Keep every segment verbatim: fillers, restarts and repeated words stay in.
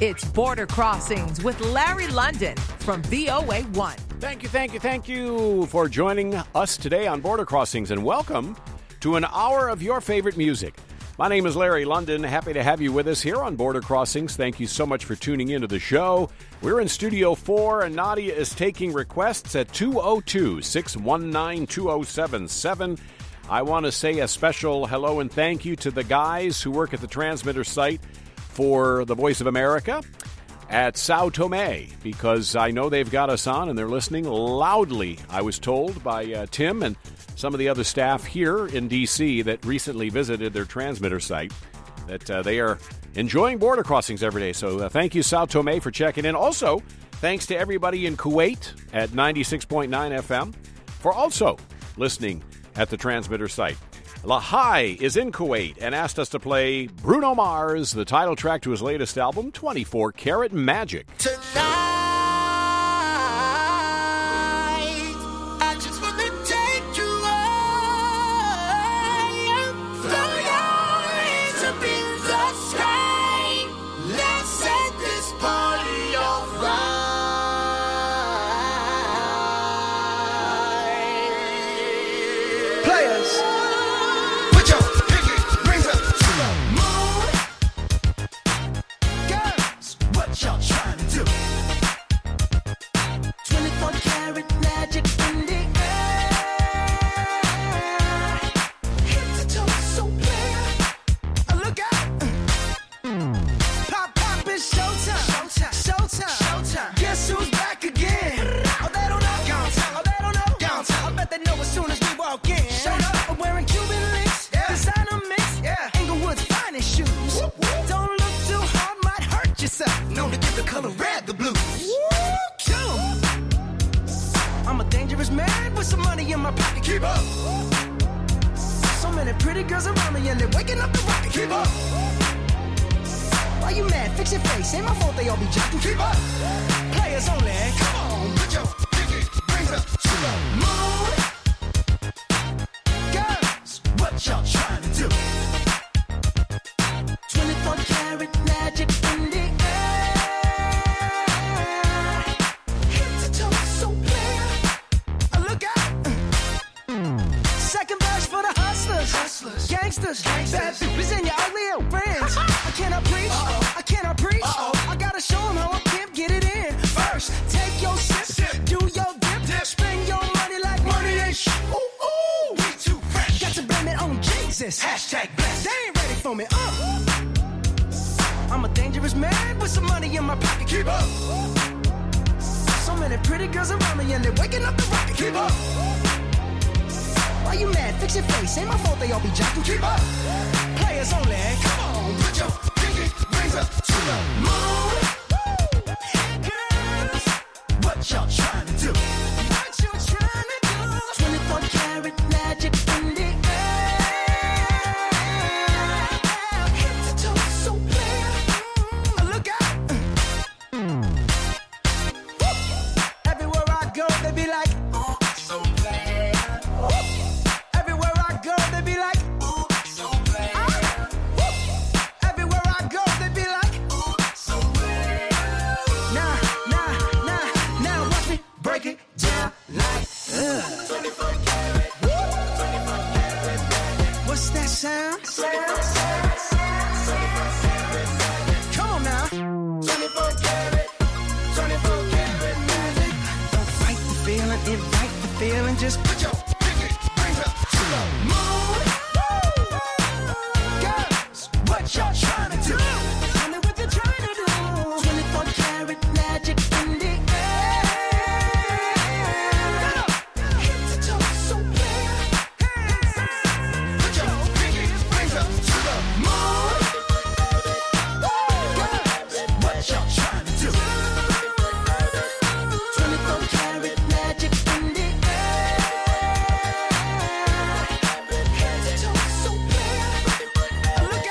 It's Border Crossings with Larry London from V O A one. Thank you, thank you, thank you for joining us today on Border Crossings, and welcome to an hour of your favorite music. My name is Larry London. Happy to have you with us here on Border Crossings. Thank you so much for tuning into the show. We're in Studio four, and Nadia is taking requests at two oh two, six one nine, two oh seven seven. I want to say a special hello and thank you to the guys who work at the transmitter site for the Voice of America at Sao Tome, because I know they've got us on and they're listening loudly, I was told by uh, Tim and some of the other staff here in D C that recently visited their transmitter site, that uh, they are enjoying Border Crossings every day. So uh, thank you, Sao Tome, for checking in. Also, thanks to everybody in Kuwait at ninety-six point nine F M for also listening at the transmitter site. Lahai is in Kuwait and asked us to play Bruno Mars, the title track to his latest album, twenty-four Karat Magic. Tonight, I just want to take you away. Throw your hands up in the sky. Let's set this party on fire. Players, put your pinky rings up to the moon. Girls, what y'all trying to do? twenty-four karat magic in the air. Head to toe, so clear. Uh, Look out. Pop, pop, it's showtime. Showtime. Showtime. Showtime. Guess who's back again? Oh, they don't know. Oh, they don't know. I bet they know as soon as we walk in. Showed up. I'm wearing Cuban links. Yeah. Designer mix. Yeah. Inglewood's finest shoes. Whoop, whoop. Don't look too hard, might hurt yourself. Known to give the color red the blues. Woo, I'm a dangerous man with some money in my pocket. Keep up. So many pretty girls around me and they're waking up the rocket. Keep up. Why you mad? Fix your face. Ain't my fault they all be jocking. Keep up. Players only. Come on, put your pinky rings up to the moon. Girls, what y'all trying to do? twenty-four karat magic in the air. Head to toe, so clear. Uh, Look out. Second verse for the hustlers, hustlers, gangsters, bad bitches and your ugly old friends. I cannot preach, I cannot preach. I gotta show them how a pimp get it in. First, take your sip, do your dip, spend your money like money ain't shit. Ooh, ooh, we too fresh. Got to blame it on Jesus. Hashtag blessed. They ain't ready for me. Uh. I'm a dangerous man with some money in my pocket. Keep up. So many pretty girls around me and they're waking up the rocket. Keep up. Why you mad? Fix your face. Ain't my fault they all be jocking. Keep up. Players only. Come on, put your pinky rings up to the moon. Girls, what y'all trying to do? What you trying to do? twenty-four karat magic in the air. Head to toe, so clear. Uh, Look out. Woo. Everywhere I go, they be like, oh, so bad. Woo. Everywhere I go, they be like, oh, so bad. Woo. Everywhere I go, they be like, oh, so bad. Nah, nah, nah, now watch me break it down like, uh. twenty-four karat, twenty-four karat magic. What's that sound? Come on now. twenty-four karat, twenty-four karat magic. Don't fight the feeling, invite the feeling. Just put your pinky rings up to the moon. Girls, what y'all trying to do? Tell me what you're trying to do. twenty-four karat magic in the air. Head to toe, so clear. Put your pinky rings up to the moon. Girls, what y'all trying to do? twenty-four karat magic in the air. Head to toe, so clear. Look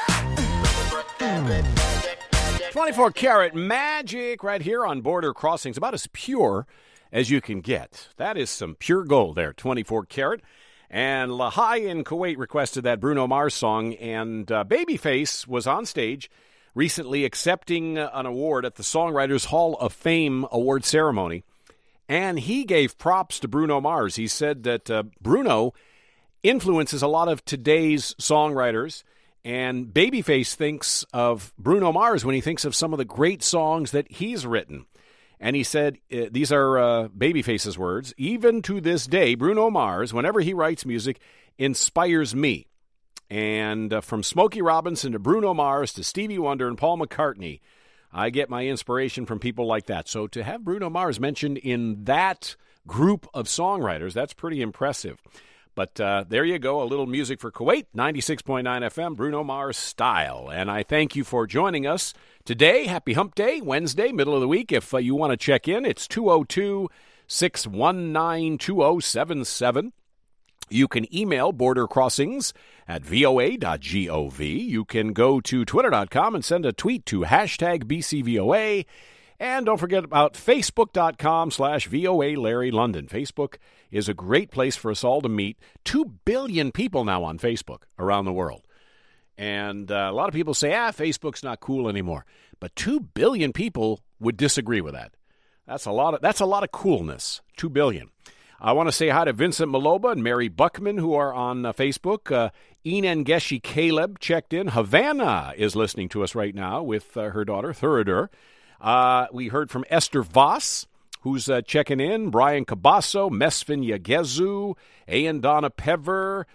out. twenty-four Karat Magic right here on Border Crossings, about as pure as you can get. That is some pure gold there, twenty-four Karat. And Lahai in Kuwait requested that Bruno Mars song, and uh, Babyface was on stage recently accepting an award at the Songwriters Hall of Fame award ceremony, and he gave props to Bruno Mars. He said that uh, Bruno influences a lot of today's songwriters, and Babyface thinks of Bruno Mars when he thinks of some of the great songs that he's written. And he said, uh, these are uh, Babyface's words, "Even to this day, Bruno Mars, whenever he writes music, inspires me." And uh, from Smokey Robinson to Bruno Mars to Stevie Wonder and Paul McCartney, I get my inspiration from people like that. So to have Bruno Mars mentioned in that group of songwriters, that's pretty impressive. But uh, there you go, a little music for Kuwait, ninety-six point nine F M, Bruno Mars style. And I thank you for joining us today. Happy Hump Day, Wednesday, middle of the week. If uh, you want to check in, it's two oh two, six one nine, two oh seven seven. You can email Border Crossings at V O A dot gov. You can go to twitter dot com and send a tweet to hashtag B C V O A. And don't forget about facebook dot com slash V O A Larry London. Facebook is a great place for us all to meet. Two billion people now on Facebook around the world. And uh, a lot of people say, ah, Facebook's not cool anymore. But two billion people would disagree with that. That's a lot of, that's a lot of coolness, two billion. I want to say hi to Vincent Maloba and Mary Buckman, who are on uh, Facebook. Uh, Enan Geshi Caleb checked in. Havana is listening to us right now with uh, her daughter, Thuridur. Uh, we heard from Esther Voss, who's uh, checking in. Brian Cabasso, Mesfin Yagezu, Ayan Donna Pever,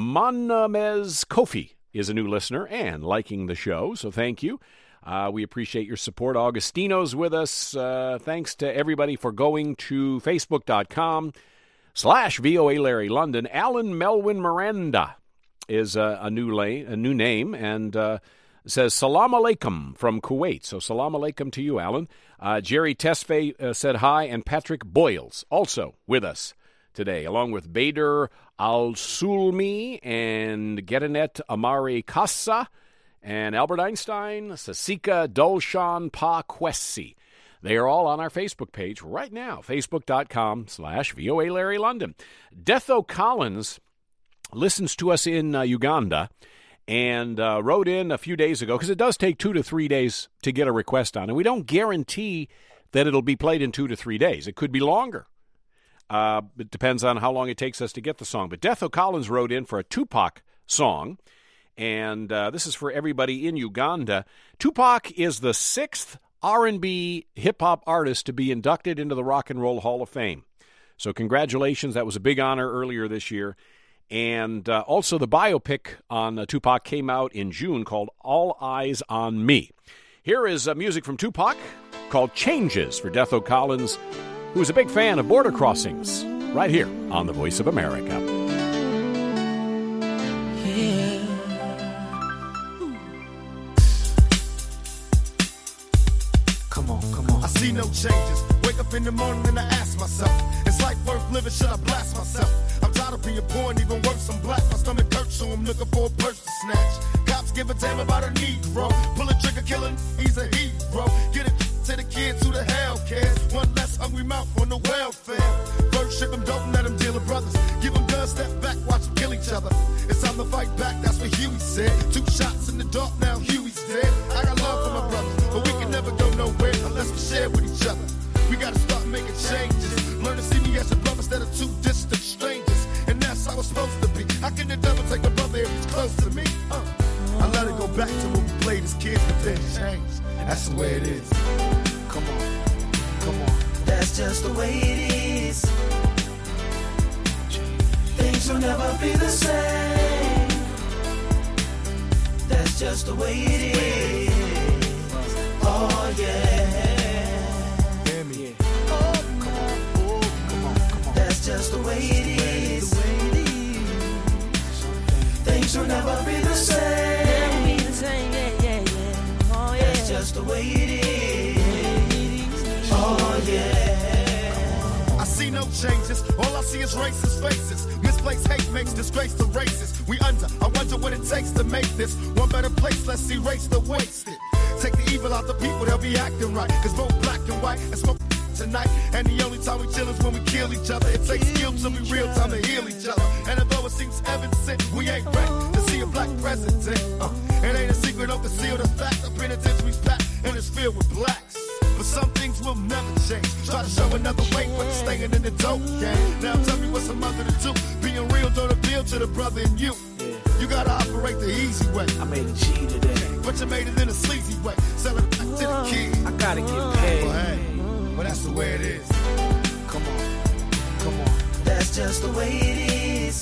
Manamez Kofi is a new listener and liking the show, so thank you. Uh, we appreciate your support. Augustino's with us. Uh, thanks to everybody for going to facebook dot com slash V O A Larry London. Alan Melvin Miranda is uh, a new la- a new name and uh, says salam alaikum from Kuwait. So salam alaikum to you, Alan. Uh, Jerry Tesfaye uh, said hi, and Patrick Boyles also with us today, along with Bader Al-Sulmi and Gerenet Amari Kassa and Albert Einstein, Sasika Dolshan Pa Kwesi. They are all on our Facebook page right now, facebook dot com slash V O A Larry London. Detho Collins listens to us in uh, Uganda and uh, wrote in a few days ago, because it does take two to three days to get a request on, and we don't guarantee that it'll be played in two to three days. It could be longer. Uh, it depends on how long it takes us to get the song. But Detho Collins wrote in for a Tupac song, and uh, this is for everybody in Uganda. Tupac is the sixth R and B hip-hop artist to be inducted into the Rock and Roll Hall of Fame. So congratulations. That was a big honor earlier this year. And uh, also the biopic on uh, Tupac came out in June called All Eyes on Me. Here is uh, music from Tupac called Changes for Detho Collins, who's a big fan of Border Crossings, right here on The Voice of America. Yeah. Come on, come on. I see no changes. Wake up in the morning and I ask myself, is life worth living? Should I blast myself? I'm tired of being poor and even worse, I'm black. My stomach hurts, so I'm looking for a purse to snatch. Cops give a damn about a Negro. Pull a trigger, killing, he's a hero. Get it to the kids who the hell cares. One less hungry mouth on the welfare. First ship them, don't let them deal with brothers. Give them guns, step back, watch them kill each other. It's time to fight back, that's what Huey said. Two shots in the dark, now Huey's dead. I got love for my brothers, but we can never go nowhere unless we share with each other. We gotta start making changes. Learn to see me as a brother instead of two distant strangers. And that's how it's supposed to be. How can the devil take a brother if he's close to me? Uh, I let it go back to when we played as kids, but then changed. That's the way it is. Come on, come on. That's just the way it is. Things will never be the same. That's just the way it is. Oh yeah. Just the way it is. Things will never be the same. Yeah, yeah, yeah. Oh, yeah. That's just the way it is. Oh yeah. I see no changes. All I see is racist faces. Misplaced hate makes disgrace to races. We under. I wonder what it takes to make this one better place. Let's erase the wasted. Take the evil out the people. They'll be acting right. Cause both black and white and smoke tonight, and the only time we chill is when we kill each other. It takes skill to be real time to heal each other. And although it seems evident, we ain't ready to see a black president. Uh, it ain't a secret, don't conceal the fact. penitentiary's packed and it's filled with blacks. But some things will never change. Try to show another way, but you're staying in the dope game. Now tell me what's a mother to do. Being real don't appeal to the brother in you. You gotta operate the easy way. I made a G today, but you made it in a sleazy way. Sell it back to the kids. I gotta get paid. Well, hey, well, that's the way it is. Come on, come on. That's just the way it is.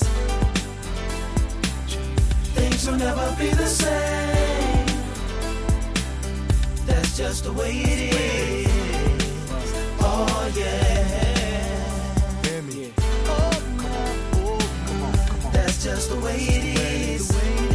Things will never be the same. That's just the way it is. Oh yeah. Hear me. Oh, come on. Oh, come on, come on. That's just the way it is.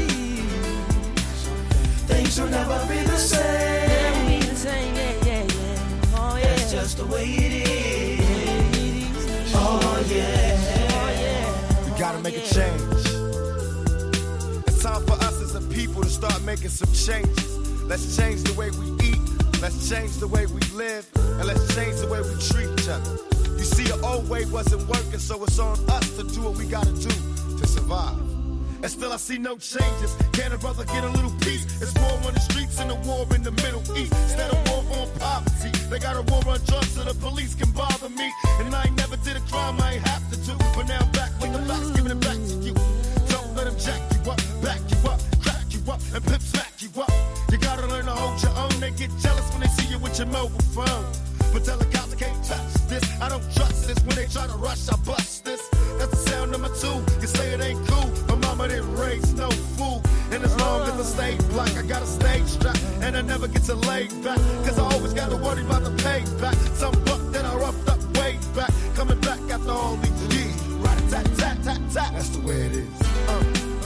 Things will never be the same. Be the same, yeah, yeah, yeah. Oh yeah. That's just the way it is. Oh yeah. Oh yeah. We gotta make a change. It's time for us as a people to start making some changes. Let's change the way we eat. Let's change the way we live. And let's change the way we treat each other. You see, the old way wasn't working, so it's on us to do what we gotta do to survive. And still I see no changes. Can a brother get a little peace? It's war on the streets and a war in the Middle East. Instead of war on poverty, they got a war on drugs so the police can bother me. And I ain't never did a crime I ain't have to do. But now I'm back with the facts, giving it back to you. Don't let them jack you up, back you up, crack you up, and pimp smack you up. You gotta learn to hold your own. They get jealous when they see you with your mobile phone. But tell the cops I can't touch this. I don't trust this. When they try to rush, I bust this. That's the sound number two. You say it ain't cool. My mama didn't raise no fool. And as long as I stay black, I got a stage strap. And I never get to lay back. Cause I always gotta worry about the payback. Some buck that I roughed up way back. Coming back after all these years. Rat-a-tat-tat-tat-tat. That's the way it is. Uh.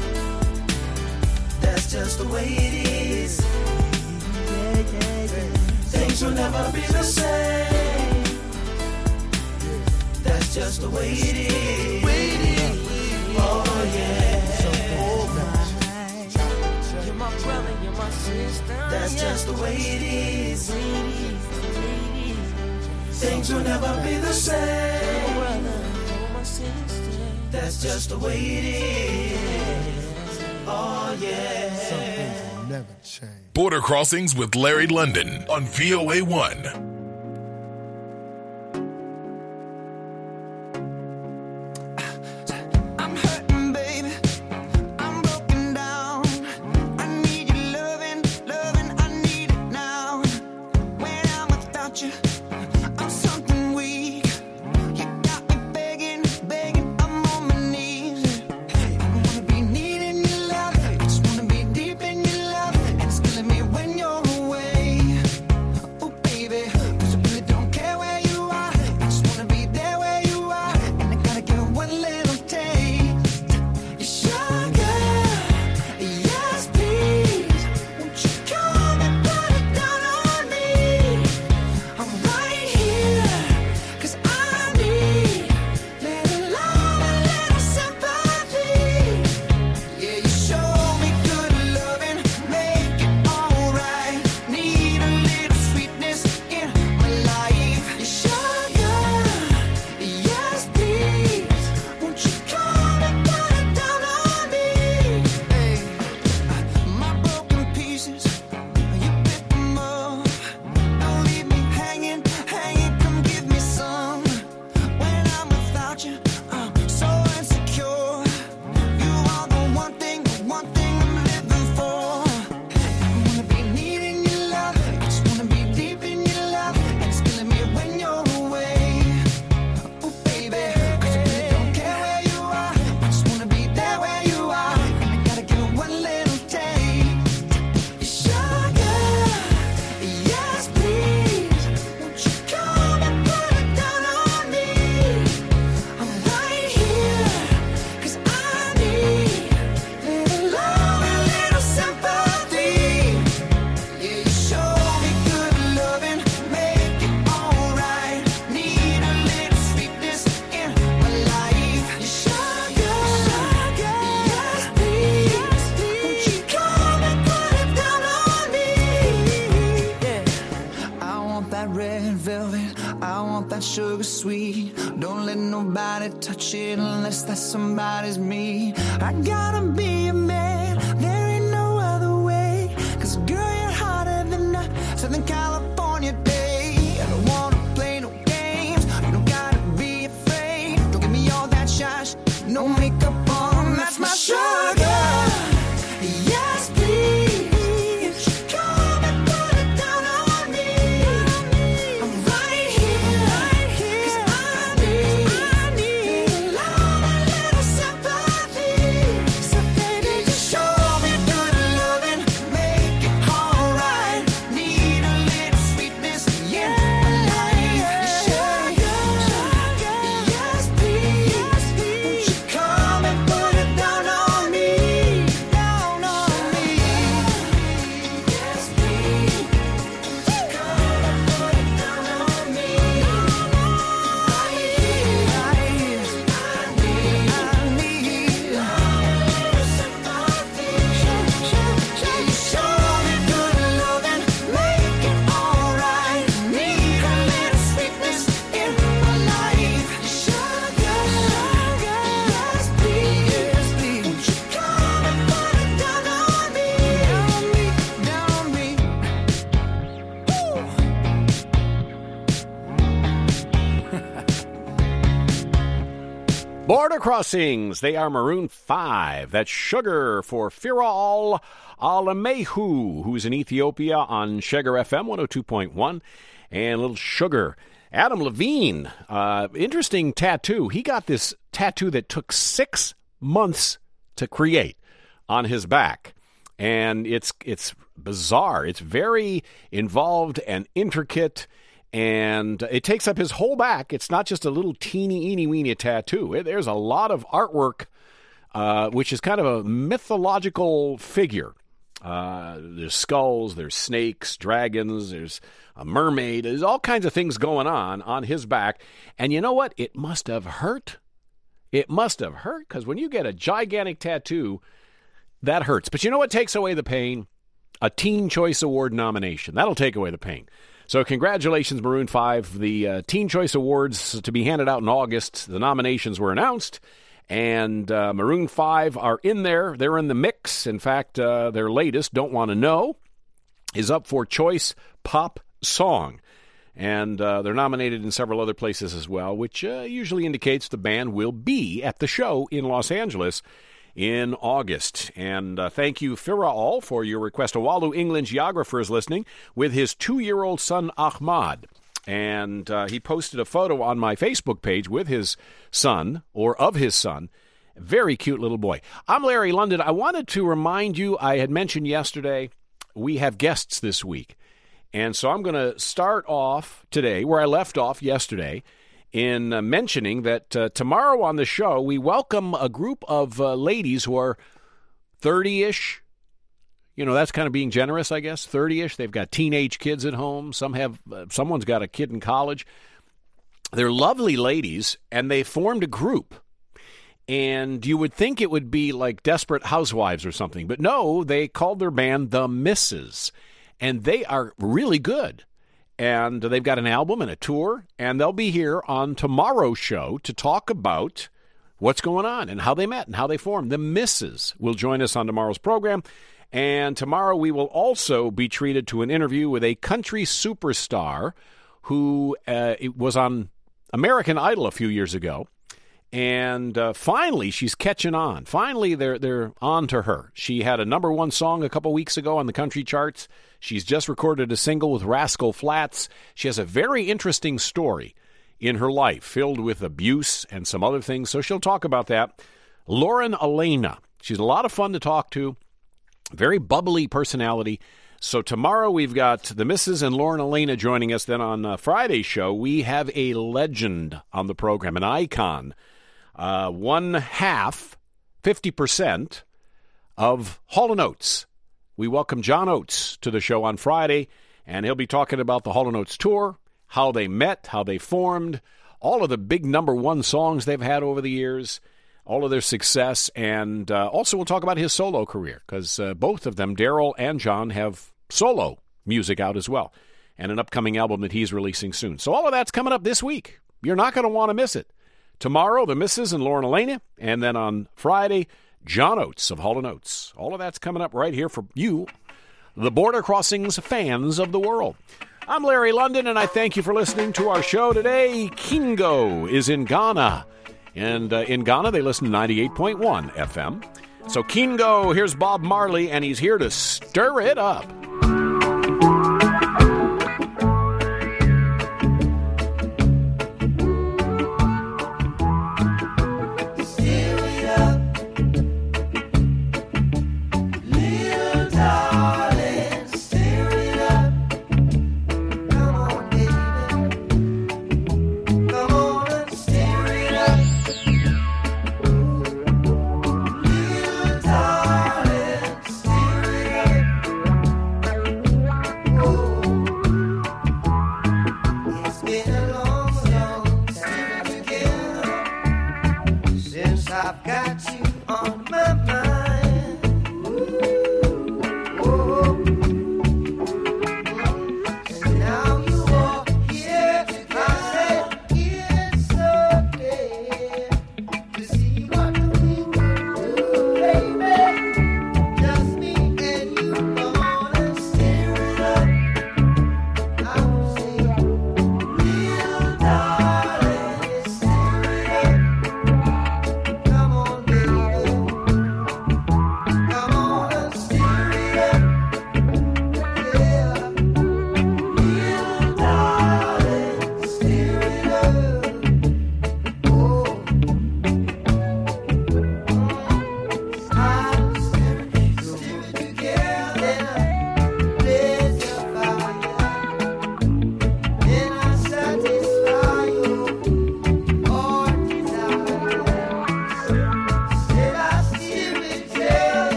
That's just the way it is. Yeah, yeah, yeah. Things will never be the same. That's just the way it is. Oh yeah. You're my brother, you're my sister. That's yeah. just the way it is. Things will never be the same. Brother, you're my sister. That's just the way it is. Oh yeah. Some things will never change. Border Crossings with Larry London on V O A one. Sugar sweet, don't let nobody touch it unless that somebody's me. I gotta be a man, there ain't no other way. Cause girl, you're hotter Southern California day. I don't wanna play no games. You don't gotta be afraid. Don't give me all that shush. No makeup on, that's my sugar. Yes, please. Come and put it down on me. I'm right here, 'cause I need, I need love, a little sympathy. So baby, just show me good loving, make it alright. Need a little sweetness in my life. Sugar, sugar, yes, please. Won't you come and put it down on me, down on me. Yes, please. Won't you come and put it down on me. I need, I need, I need love, sympathy. You show me good loving, make it alright. Need a little sweetness in my life. Sugar, sugar, yes, please. Won't you come and put it down on me, down on me, down on me. Border Crossings, they are Maroon five. That's Sugar for Firal Alamehu, who's in Ethiopia on Sugar F M one oh two point one. And Little Sugar. Adam Levine, uh, interesting tattoo. He got this tattoo that took six months to create on his back. And it's it's bizarre. It's very involved and intricate, and it takes up his whole back. It's not just a little teeny, eeny, weeny tattoo. There's a lot of artwork, uh, which is kind of a mythological figure. Uh, there's skulls, there's snakes, dragons, there's a mermaid. There's all kinds of things going on on his back. And you know what? It must have hurt. It must have hurt, because when you get a gigantic tattoo, that hurts. But you know what takes away the pain? A Teen Choice Award nomination. That'll take away the pain. So congratulations, Maroon five. The uh, Teen Choice Awards to be handed out in August. The nominations were announced, and uh, Maroon five are in there. They're in the mix. In fact, uh, their latest, Don't Want to Know, is up for Choice Pop Song. And uh, they're nominated in several other places as well, which uh, usually indicates the band will be at the show in Los Angeles in August. And uh, thank you, Firal, for your request. A Walu England geographer is listening with his two-year-old son, Ahmad. And uh, he posted a photo on my Facebook page with his son, or of his son. Very cute little boy. I'm Larry London. I wanted to remind you, I had mentioned yesterday, we have guests this week. And so I'm going to start off today where I left off yesterday in uh, mentioning that uh, tomorrow on the show, we welcome a group of uh, ladies who are thirty-ish. You know, that's kind of being generous, I guess, thirty-ish. They've got teenage kids at home. Some have, uh, someone's got a kid in college. They're lovely ladies, and they formed a group. And you would think it would be like Desperate Housewives or something. But no, they called their band The Misses. And they are really good. And they've got an album and a tour. And they'll be here on tomorrow's show to talk about what's going on and how they met and how they formed. The Misses will join us on tomorrow's program. And tomorrow we will also be treated to an interview with a country superstar who uh, was on American Idol a few years ago. And uh, finally, she's catching on. Finally, they're they're on to her. She had a number one song a couple weeks ago on the country charts. She's just recorded a single with Rascal Flatts. She has a very interesting story in her life, filled with abuse and some other things. So she'll talk about that. Lauren Elena. She's a lot of fun to talk to. Very bubbly personality. So tomorrow we've got the Misses and Lauren Elena joining us. Then on uh, Friday's show, we have a legend on the program, an icon. Uh, one half, fifty percent of Hall and Oates. We welcome John Oates to the show on Friday, and he'll be talking about the Hall and Oates tour, how they met, how they formed, all of the big number one songs they've had over the years, all of their success, and uh, also we'll talk about his solo career, because uh, both of them, Daryl and John, have solo music out as well, and an upcoming album that he's releasing soon. So all of that's coming up this week. You're not going to want to miss it. Tomorrow, the Misses and Lauren Elena, and then on Friday, John Oates of Hall and Oates. All of that's coming up right here for you the Border Crossings fans of the world. I'm Larry London, and I thank you for listening to our show today. Kingo is in Ghana, and uh, in Ghana they listen to ninety-eight point one F M. So Kingo, here's Bob Marley, and he's here to stir it up.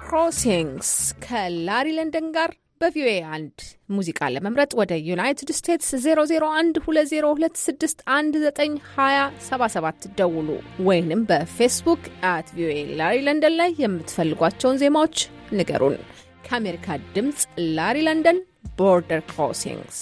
ክሮሲንግስ ከላሪ ለንደን ጋር በቪኦኤ አንድ ሙዚቃ ለመምረጥ ወደ ዩናይትድ ስቴትስ ዜሮ ዜሮ አንድ ሁለት ዜሮ ሁለት ስድስት አንድ ዘጠኝ ሀያ ሰባ ሰባት ደውሉ ወይንም በፌስቡክ አት ቪኦኤ ላሪ ለንደን ላይ የምትፈልጓቸውን ዜማዎች ንገሩን። ከአሜሪካ ድምፅ ላሪ ለንደን ቦርደር ክሮሲንግስ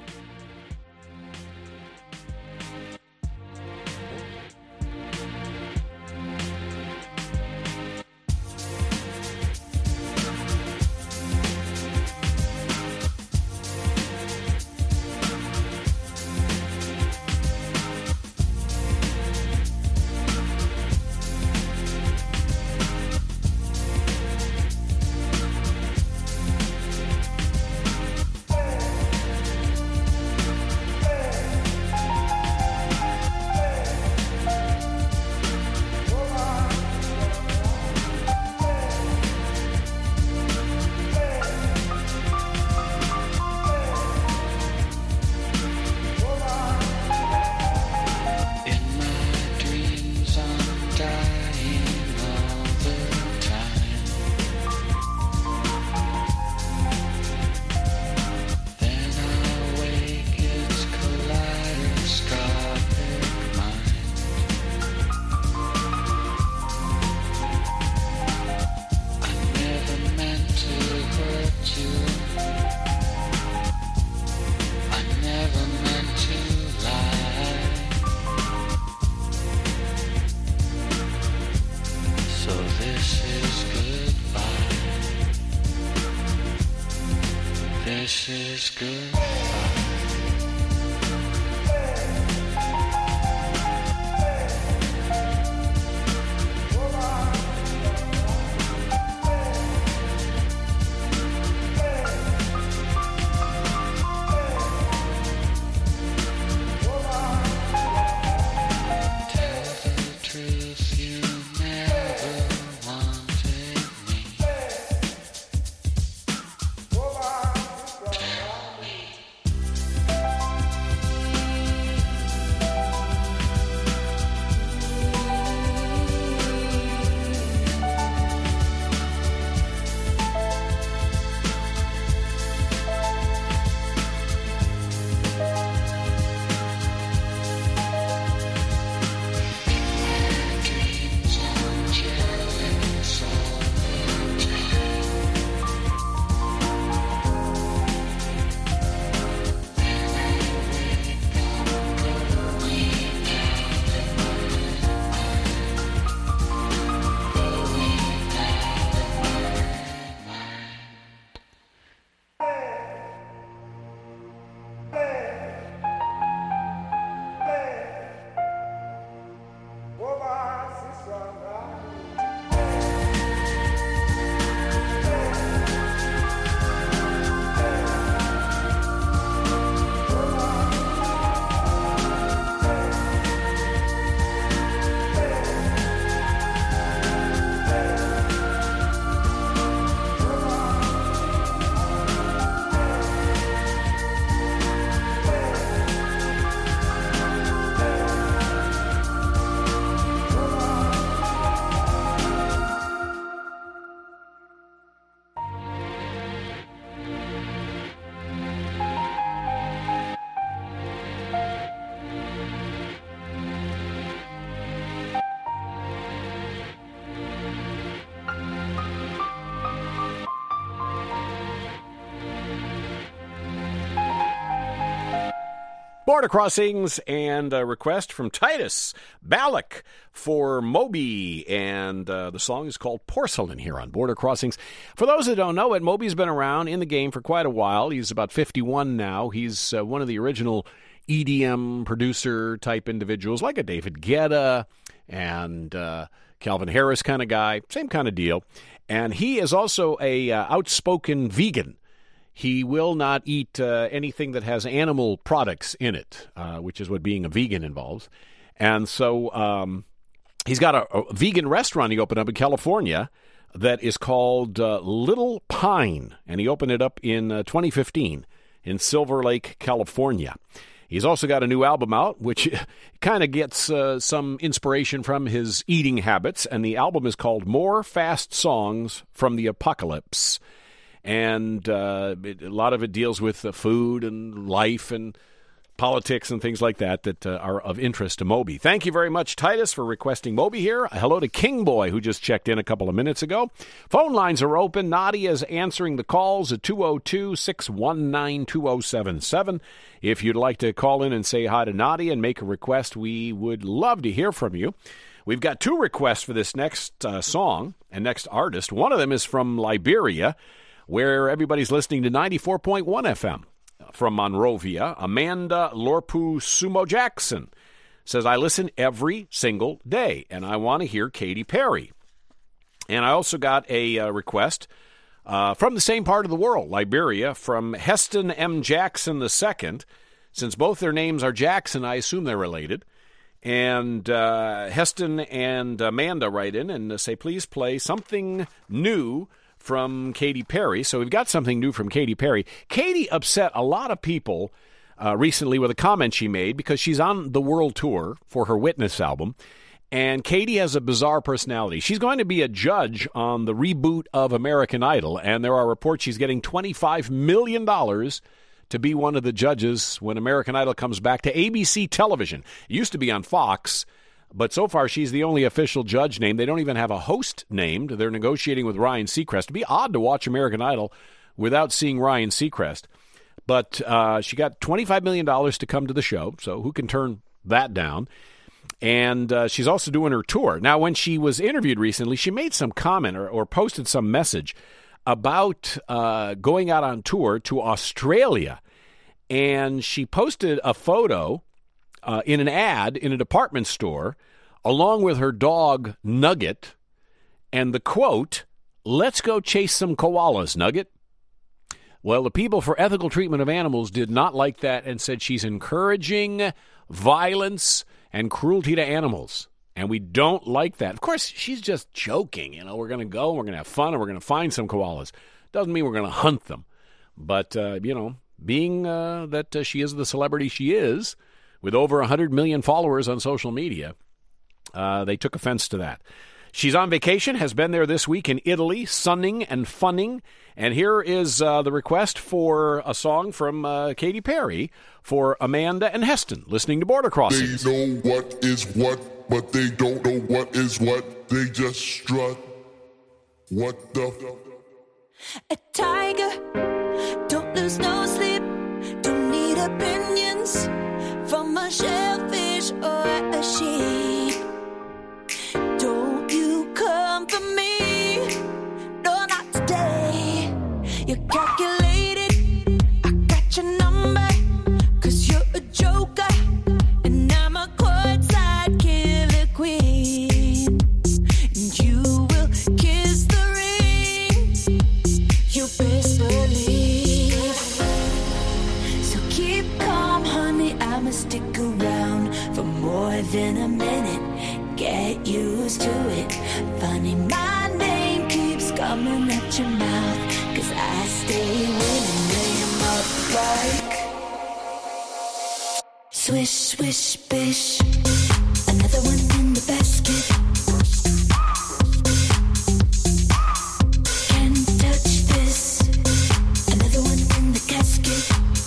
This is good. Border Crossings and a request from Titus Ballack for Moby, and uh, the song is called Porcelain here on Border Crossings. For those that don't know it, Moby's been around in the game for quite a while. He's about fifty-one now. He's uh, one of the original E D M producer-type individuals, like a David Guetta and uh, Calvin Harris kind of guy, same kind of deal. And he is also a uh, outspoken vegan. He will not eat uh, anything that has animal products in it, uh, which is what being a vegan involves. And so um, he's got a, a vegan restaurant he opened up in California that is called uh, Little Pine, and he opened it up in uh, twenty fifteen in Silver Lake, California. He's also got a new album out, which kind of gets uh, some inspiration from his eating habits, and the album is called More Fast Songs from the Apocalypse. And uh, it, a lot of it deals with uh, food and life and politics and things like that that uh, are of interest to Moby. Thank you very much, Titus, for requesting Moby here. Hello to King Boy, who just checked in a couple of minutes ago. Phone lines are open. Nadia is answering the calls at two oh two, six one nine, two oh seven seven. If you'd like to call in and say hi to Nadia and make a request, we would love to hear from you. We've got two requests for this next uh, song and next artist. One of them is from Liberia, where everybody's listening to ninety-four point one F M. From Monrovia, Amanda Lorpu Sumo Jackson says, I listen every single day, and I want to hear Katy Perry. And I also got a uh, request uh, from the same part of the world, Liberia, from Heston M. Jackson the Second. Since both their names are Jackson, I assume they're related. And uh, Heston and Amanda write in and uh, say, please play something new from Katy Perry. So we've got something new from Katy Perry. Katy upset a lot of people uh, recently with a comment she made because she's on the world tour for her Witness album. And Katy has a bizarre personality. She's going to be a judge on the reboot of American Idol. And there are reports she's getting twenty-five million dollars to be one of the judges when American Idol comes back to A B C television. It used to be on Fox. But so far, she's the only official judge named. They don't even have a host named. They're negotiating with Ryan Seacrest. It'd be odd to watch American Idol without seeing Ryan Seacrest. But uh, she got twenty-five million dollars to come to the show, so who can turn that down? And uh, she's also doing her tour. Now, when she was interviewed recently, she made some comment or, or posted some message about uh, going out on tour to Australia. And she posted a photo Uh, in an ad in a department store, along with her dog, Nugget, and the quote, let's go chase some koalas, Nugget. Well, the people for ethical treatment of animals did not like that and said she's encouraging violence and cruelty to animals. And we don't like that. Of course, she's just joking. You know, we're going to go, and we're going to have fun, and we're going to find some koalas. Doesn't mean we're going to hunt them. But, uh, you know, being uh, that uh, she is the celebrity she is, with over one hundred million followers on social media, uh, they took offense to that. She's on vacation, has been there this week in Italy, sunning and funning. And here is uh, the request for a song from uh, Katy Perry for Amanda and Heston, listening to Border Crossings. They know what is what, but they don't know what is what. They just strut. What the f- A tiger, don't lose no sleep, don't need opinions from a shellfish or a sheep. Don't you come for me, no, not today. You're calculated, I got your number, cause you're a joker, and I'm a courtside killer queen. And you will kiss the ring, you best believe. So keep calm, honey, I'ma stick around for more than a minute. Get used to it. Funny, my name keeps coming at your mouth, cause I stay winning. Lay 'em up like swish, swish, bish. Another one in the basket. Can't touch this. Another one in the casket.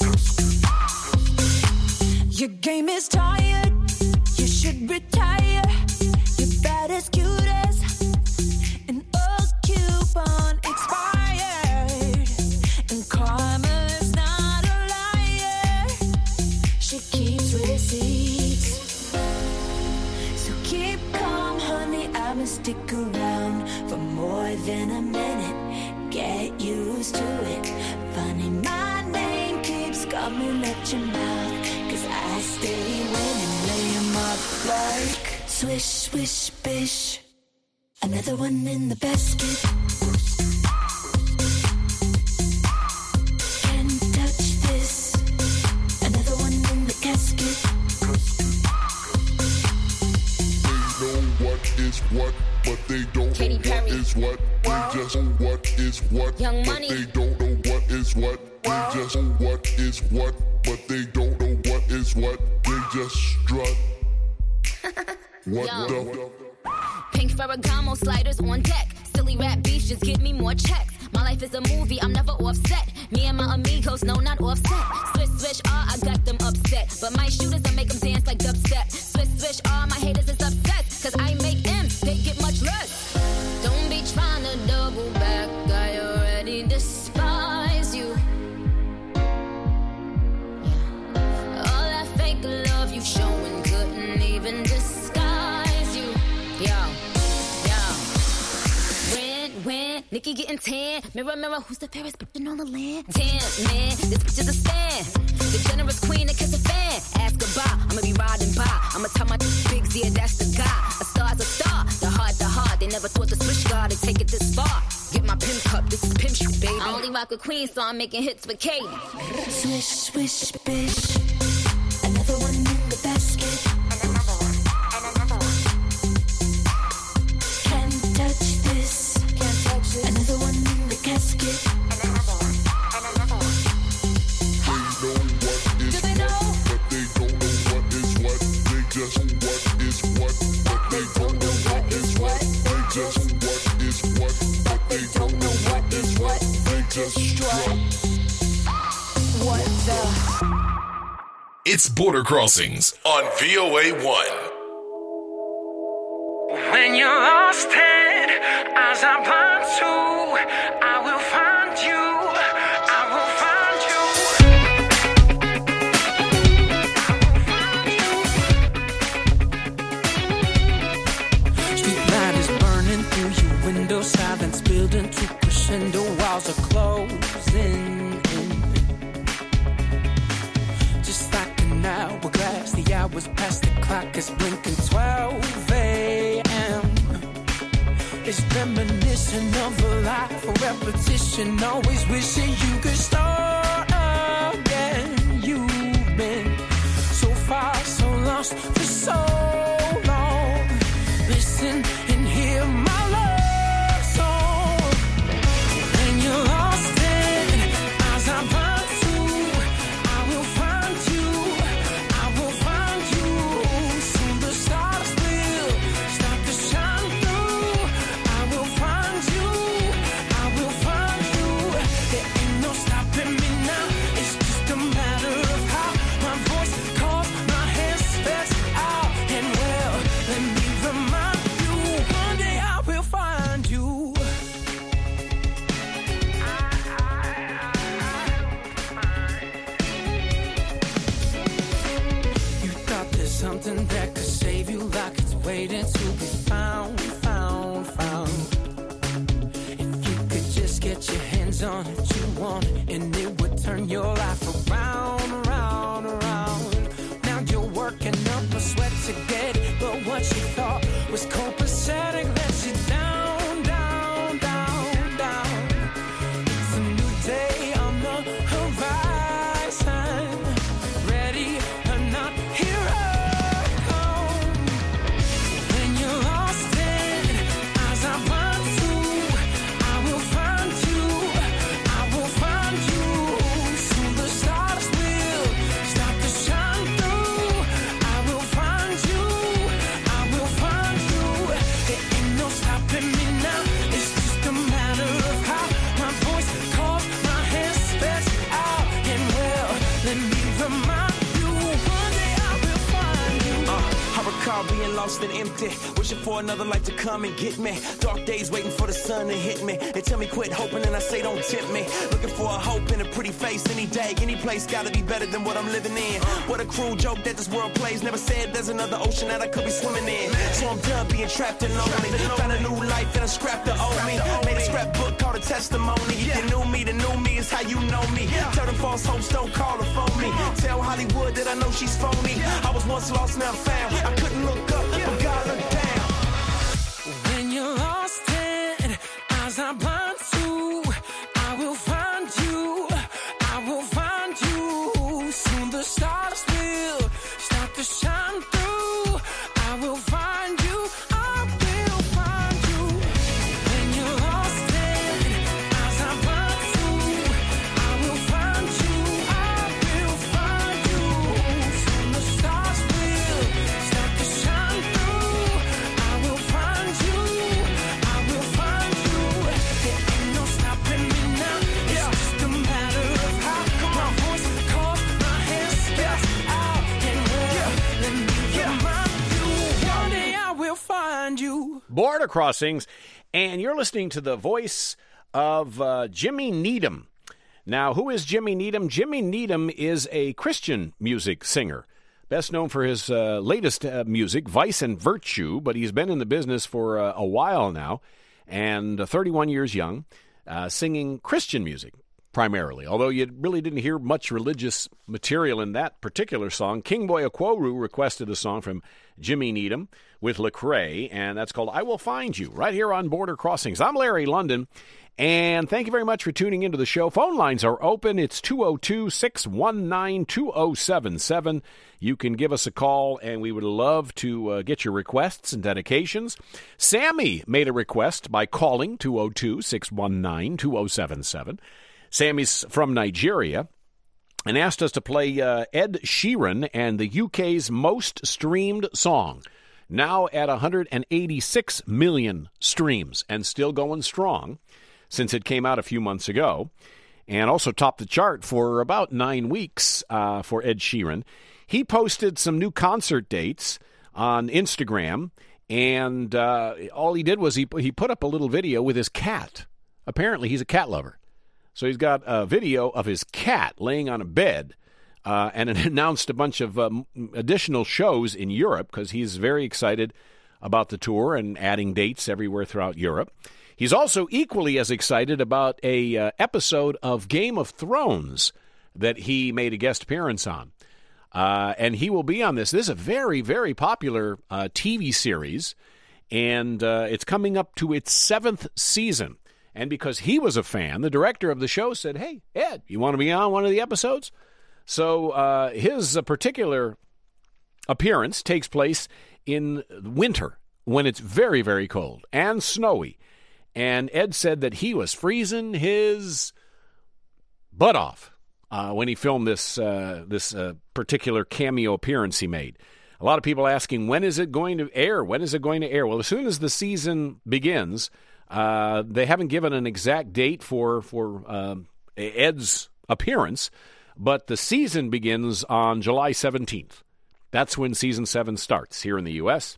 Your game is tired, you should retire. You're bad as cute as an old coupon expired. And Carmela's not a liar, she keeps receipts. So keep calm, honey, I'ma stick around for more than a minute. Get used to it. Funny, my name keeps coming at your mouth, cause I stay winning. Lay 'em up like swish, swish, bish. Another one in the basket. Can't touch this. Another one in the casket. They know what is what, but they don't Katy know Perry. what is what. They just know what is what, Young but Money. they don't know what is what. They just know what is what, but they don't know what is what. They just strut. What Yo. the? Pink Ferragamo sliders on deck. Silly rap beats just give me more checks. My life is a movie, I'm never offset. Me and my amigos, no, not offset. Swish, swish, ah, I got them upset. But my shooters, I make them dance like dubstep. Swish, swish, ah, my haters is upset. Cause I make M's, they get much less. Don't be trying to double back, I already despise you. Yeah. All that fake love you showing couldn't even disguise you. Yo, yo. When, when, Nikki getting tan. Mirror, mirror, who's the fairest bitch in all the land? Tan, man, this bitch is a stand. The generous queen that kiss a fan. Ask goodbye, I'ma be riding by. I'ma tell my big Z, that's the guy. A star's a star, the heart, the heart. They never thought the switch guard would take it this far. Get my pimp cup, this is pimp shit, baby. I only rock with queen, so I'm making hits with Katie. Swish, swish, bish. Another one in the basket. And another one, and another one. Can't touch this. Can't touch this. Another one in the casket. And another one, and another one. They know what is what, but they don't know what is what. They just what is what, but they don't know what is what. They just what is what, but they don't know what is what. They just strut. What the? It's Border Crossings on V O A one. When you're lost and as I plan to, I will find you. I will find you. Street light is burning through your window, silence building to crescendo, walls are closing in. Just like an hourglass, the hours past the clock is blinking twelve a.m. It's reminiscent of a life, a repetition, always wishing you could start again. You've been so far, so lost for so long. Listen and hear my love song. When you're lost in, as I run to, I will find you, I will find you. Soon the stars will start to shine through. I will find you, I will find you. There ain't no stopping me now. It's just a matter of how my voice calls, my hands stretch out, and well, let me remind you, one day I will find you. You thought there's something that could save you, like it's waiting to be found, found, found. If you could just get your hands on it, you want it, and it would turn your life around, around, around. Now you're working up a sweat to get it, but what you thought was copacetic let you down, down, down, down. It's a new day on the horizon. Ready or not, here I come. When you're lost in, as I run to, I will find you, I will find you. Soon the stars will start to shine through. I will find you, I will find you. There ain't no stopping me now. It's just a matter of how my voice calls, my hands stretch out, and well, let me remind you, one day I will find you. Uh, I recall being lost and empty, wishing for another life to come and get me. Dark days waiting for the sun to hit me. They tell me quit hoping and I say don't tempt me. Looking for a hope in a pretty face any day, any place gotta be better than what I'm living in. What a cruel joke that this world plays. Never said there's another ocean that I could be swimming in. So I'm done being trapped and lonely. Found a new life and I scrapped the old me. Made a scrapbook called a testimony. If you knew me, the new me is how you know me. Tell them false hopes don't call or phone me. Tell Hollywood that I know she's phony. I was once lost, now found. I couldn't look up, but God looked down. When you're lost in, as I run to, I will find you, I will find you. Soon the stars will start to shine through. I will find you, I will find you. When you're lost in, as I run to, I will find you, I will find Border Crossings, and you're listening to the voice of uh, Jimmy Needham. Now, who is Jimmy Needham? Jimmy Needham is a Christian music singer, best known for his uh, latest uh, music, Vice and Virtue, but he's been in the business for uh, a while now, and uh, thirty-one years young, uh, singing Christian music primarily, although you really didn't hear much religious material in that particular song. King Boy Okworu requested a song from Jimmy Needham with Lecrae, and that's called I Will Find You, right here on Border Crossings. I'm Larry London, and thank you very much for tuning into the show. Phone lines are open. It's two oh two, six one nine, two oh seven seven. You can give us a call, and we would love to uh, get your requests and dedications. Sammy made a request by calling two oh two, six one nine, two oh seven seven. Sammy's from Nigeria and asked us to play uh, Ed Sheeran and the U K's most streamed song, now at one hundred eighty-six million streams and still going strong since it came out a few months ago, and also topped the chart for about nine weeks uh, for Ed Sheeran. He posted some new concert dates on Instagram, and uh, all he did was he he put up a little video with his cat. Apparently, he's a cat lover. So he's got a video of his cat laying on a bed, uh, and it announced a bunch of um, additional shows in Europe because he's very excited about the tour and adding dates everywhere throughout Europe. He's also equally as excited about a uh, episode of Game of Thrones that he made a guest appearance on. Uh, and he will be on this. This is a very, very popular uh, T V series, and uh, it's coming up to its seventh season. And because he was a fan, the director of the show said, hey, Ed, you want to be on one of the episodes? So uh, his uh, particular appearance takes place in winter when it's very, very cold and snowy. And Ed said that he was freezing his butt off uh, when he filmed this, uh, this uh, particular cameo appearance he made. A lot of people asking, when is it going to air? When is it going to air? Well, as soon as the season begins, Uh, they haven't given an exact date for for uh, Ed's appearance, but the season begins on July seventeenth. That's when season seven starts here in the U S,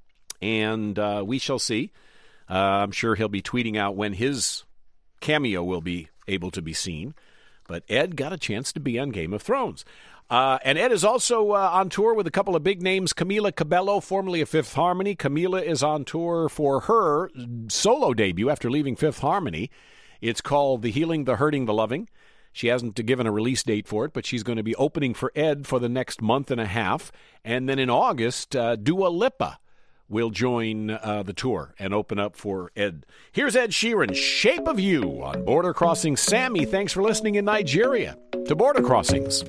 and uh, we shall see. Uh, I'm sure he'll be tweeting out when his cameo will be able to be seen, but Ed got a chance to be on Game of Thrones. Uh, and Ed is also uh, on tour with a couple of big names. Camila Cabello, formerly of Fifth Harmony. Camila is on tour for her solo debut after leaving Fifth Harmony. It's called The Healing, The Hurting, The Loving. She hasn't given a release date for it, but she's going to be opening for Ed for the next month and a half. And then in August, uh, Dua Lipa will join uh, the tour and open up for Ed. Here's Ed Sheeran, Shape of You on Border Crossings. Sammy, thanks for listening in Nigeria to Border Crossings.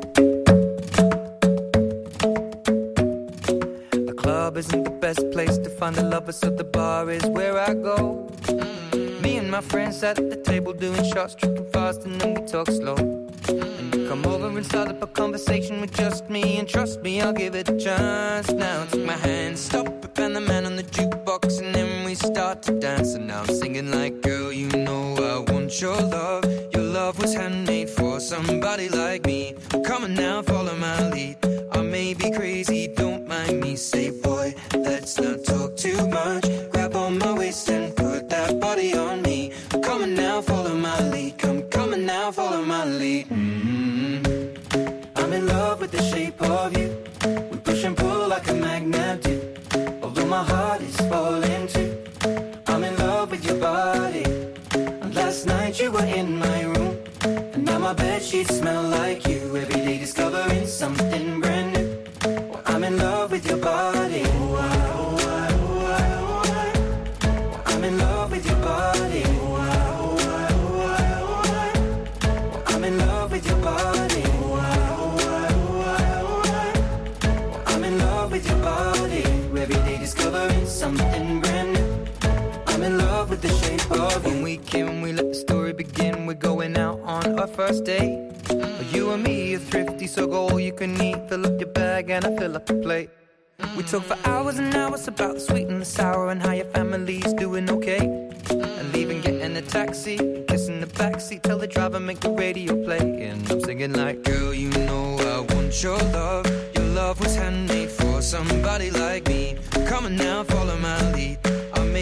Club isn't the best place to find a lover, so the bar is where I go. Mm-hmm. Me and my friends sat at the table doing shots, tripping fast, and then we talk slow. And you come over and start up a conversation with just me, and trust me, I'll give it a chance. Now take my hand, stop it, and the man on the jukebox, and then we start to dance. And now I'm singing like, girl, you know I want your love. Your love was handmade for somebody like me. Come on now, follow my lead. I may be crazy, don't mind me. Say, boy, let's not talk too much. Grab on my waist and put that body on me. Come on now, follow my lead. Come, come on now, follow my lead. Mm-hmm. I'm in love with the shape of you. We push and pull like a magnet do. Although my heart is falling too. I'm in love with your body. And last night you were in my room. And now my bedsheets smell like you. Every day discovering something brand new. Well, I'm in love with your body. Oh, I, oh, I, oh, I, oh, I. Well, I'm in love with your body. Oh, I, oh, I, oh, I, oh, I. Well, I'm in love with your body. Oh, I, oh, I, oh, I, oh, I. Well, I'm in love with your body. Every day discovering something brand new. I'm in love with the shape of you. When we came, we let the story begin. We're going out on our first date. You and me are thrifty, so go all you can eat. Fill up your bag and I fill up the plate. We talk for hours and hours about the sweet and the sour and how your family's doing okay. And leaving, getting a taxi, kissing the backseat, tell the driver make the radio play. And I'm singing like, girl, you know I want your love. Your love was handmade for somebody like me. Come on now, follow my lead. I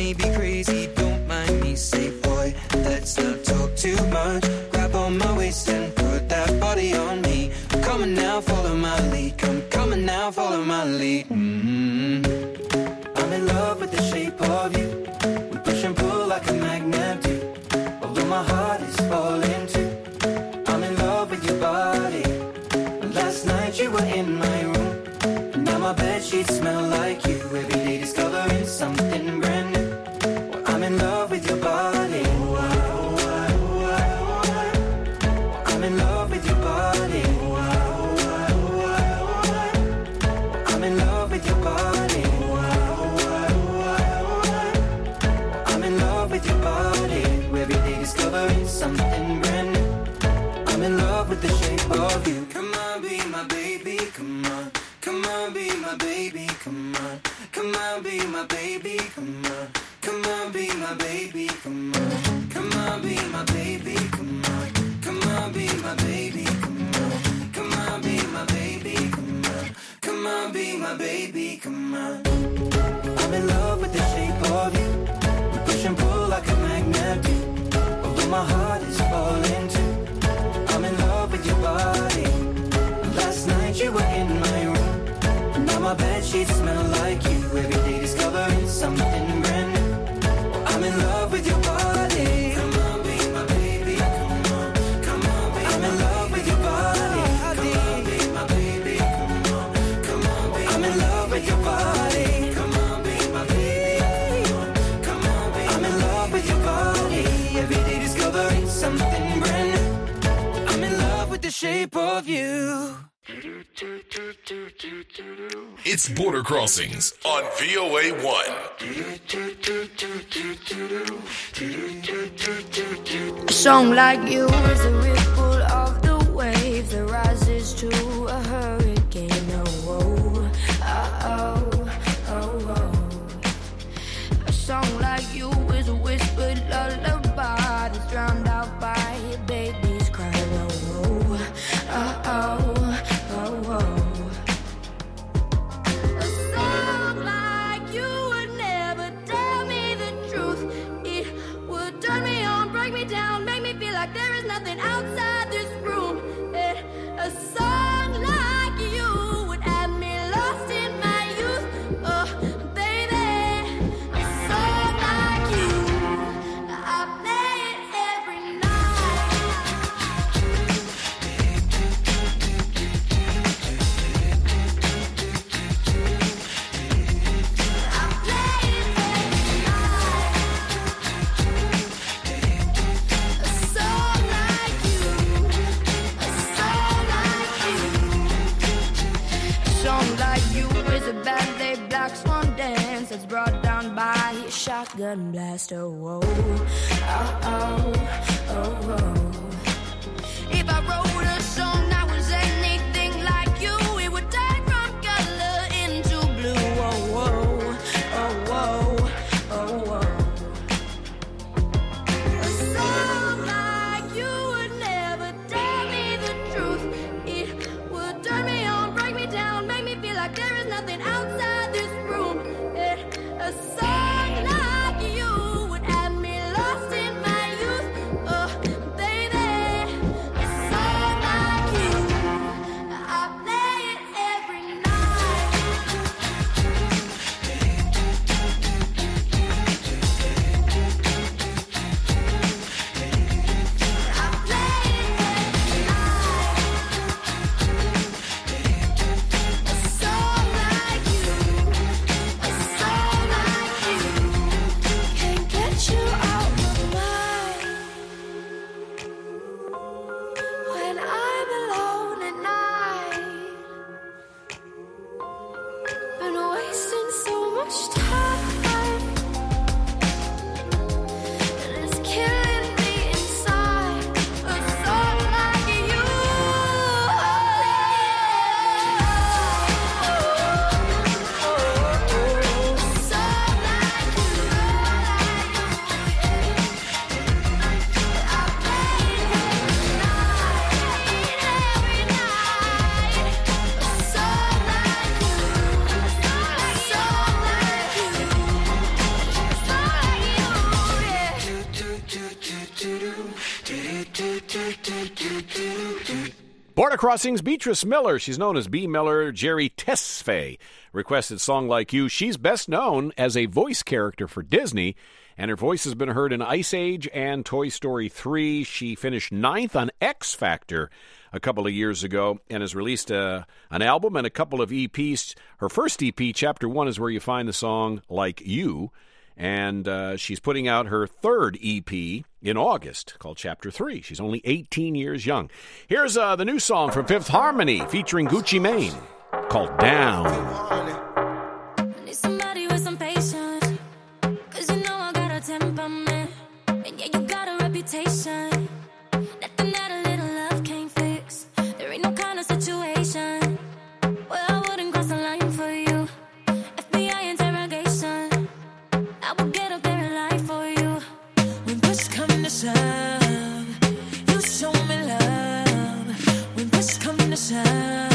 may be crazy, don't mind me. Say, boy, let's not talk too much. Grab on my waist and put that body on me. I'm coming now, follow my lead. Come coming now, follow my lead. Mm-hmm. I'm in love with the shape of you. We push and pull like a magnet do. Although my heart is falling too. I'm in love with your body. Last night you were in my room, and now my bedsheets smell like you. Every day discovering something brand new. Well, I'm in love with your body. I'm in love with your body. I'm in love with your body. I'm in love with your body. Every day discovering something brand new. I'm in love with the shape of you. Come on, be my baby, come on. Come on, be my baby, come on. Come on, be my baby, come on. Come on, be my baby, come on. Come on, be my baby, come on. Come on, be my baby, come on. Come on, be my baby, come on. Come on, be my baby, come on. I'm in love with the shape of you. We push and pull like a magnet do. Although my heart is falling too. I'm in love with your body. Last night you were in my room, and now my bedsheets smell like you. Every day discovering something brand new. I'm in love with your body. Come on, be my baby. Come on, come on, be I'm in love with your body. Come on, be my baby. Come on, come on, be I'm in love with your body. Come on, be my baby. Come on, come on, be I'm in love with your body. Every day discovering something brand new. I'm in love with the shape of you. It's Border Crossings on V O A one. A song like you is a ripple of the wave that rises to a hurricane. Oh, oh, oh, oh, oh. A song like you is a whispered lullaby that's drowned out by a baby's cry. Oh, oh, oh, oh. There is nothing outside this room. Eh, a song like you would have me lost in my youth. Oh, baby, a song like you, I play it every night. I play it every night. A song like you, a song like you. A song like you is a ballet black swan dance that's brought down by a shotgun blast. Oh, oh, oh, oh, oh, oh. If I wrote a song that was anything like you, it would turn from color into blue. Oh, oh, oh, oh, oh, oh. A song like you would never tell me the truth. It would turn me on, break me down, make me feel like there is nothing outside this room. Eh, a song like you would have me lost in my youth. Oh, baby, a song like you, I play it every night. I play it every night. A song like you, Border Crossings, Beatrice Miller. She's known as B. Miller. Jerry Tesfaye requested Song Like You. She's best known as a voice character for Disney, and her voice has been heard in Ice Age and Toy Story three. She finished ninth on X Factor a couple of years ago and has released a, an album and a couple of E Ps. Her first E P, Chapter one, is where you find the song Like You. And uh, she's putting out her third E P in August called Chapter three. She's only eighteen years young. Here's uh, the new song from Fifth Harmony featuring Gucci Mane called Down. Need somebody with some patience, 'cause you know I got a temperament, and yeah, you got a reputation. Nothing that a little love can't fix. There ain't no kind of situation where I wouldn't cross the line for you. F B I interrogation, I will get up there and lie for you. When push come to shove, you show me love. When push come to shove,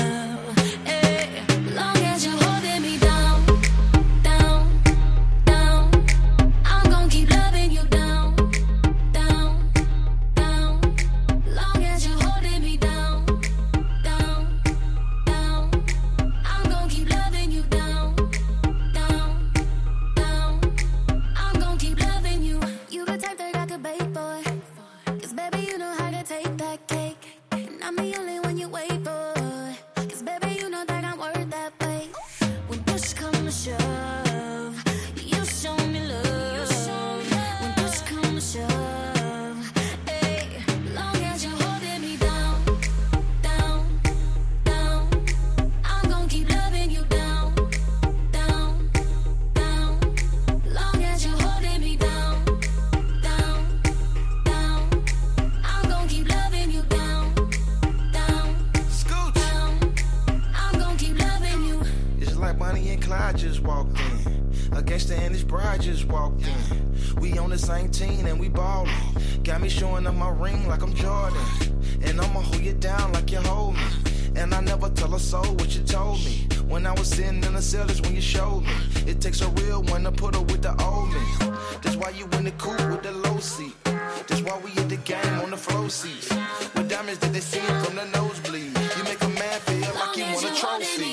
eh, long as you're holding me down, down, down, I'm gon' keep loving you down, down, down. Long as you're holding me down, down, down, I'm gon' keep loving you down, down, down. I'm gon' keep loving you. You the type that I could bake for, 'cause baby you know how to take that cake, and I'm the only one you wait for, 'cause baby you know that I'm worth that wait. When push come to shove, you show me love. When push come to shove, eh, long as you're holding me down, down, down, I'm gon' keep loving you down, down, down. Long as you're holding me down, down, down, I'm gon' keep loving you down, down, down. I'm gon' keep loving you. It's like Bonnie and Clyde just walked in. A gangster and his bride just walked in. We on the same team and we ballin'. Got me showing up my ring like I'm Jordan. And I'ma hold you down like you hold me. And I never tell a soul what you told me. When I was sitting in the cell is when you showed me. It takes a real one to put her with the old me. That's why you in the coupe with the low seat. That's why we in the game on the flow seats. With diamonds that they see from the nosebleed. You make a man feel like he want a trophy.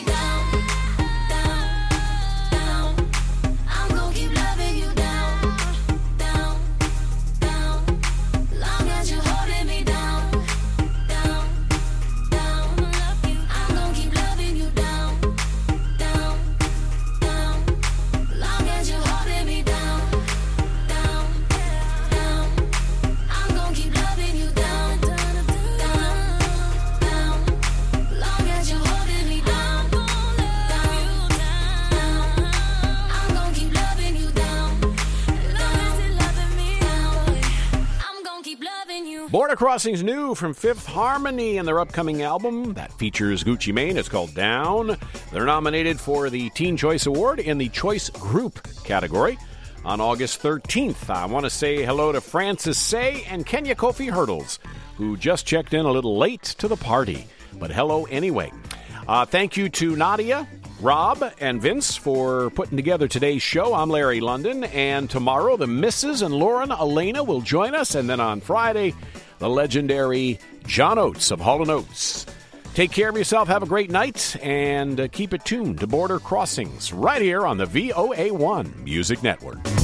I'm gon' keep loving you down, down, down. Long as you're holding me down, down, down. I'm gon' keep loving you down, down, down. Long as you're holding me down, down, down. I'm gon' keep loving you down, down, down, down. Long as you're holding me down, down, down. I'm gon' keep loving you down, long as you're loving me down. I'm gon' keep loving you. Border Crossings new from Fifth Harmony and their upcoming album that features Gucci Mane. It's called Down. They're nominated for the Teen Choice Award in the Choice Group category on August thirteenth. I want to say hello to Francis Say and Kenya Kofi Hurdles, who just checked in a little late to the party. But hello anyway. Uh, thank you to Nadia, Rob, and Vince for putting together today's show. I'm Larry London, and tomorrow the Missus and Lauren Elena will join us, and then on Friday, the legendary John Oates of Hall and Oates. Take care of yourself, have a great night, and uh, keep it tuned to Border Crossings right here on the V O A one Music Network.